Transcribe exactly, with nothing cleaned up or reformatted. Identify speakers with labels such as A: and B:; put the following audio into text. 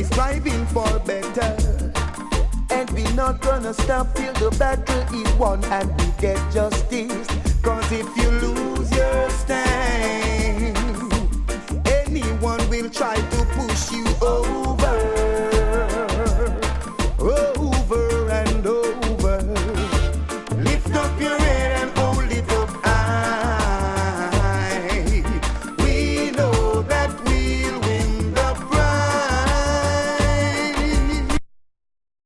A: is striving for better. And we're not gonna stop till the battle is won and we get justice. Cause if you lose your stand, anyone will try to push you over.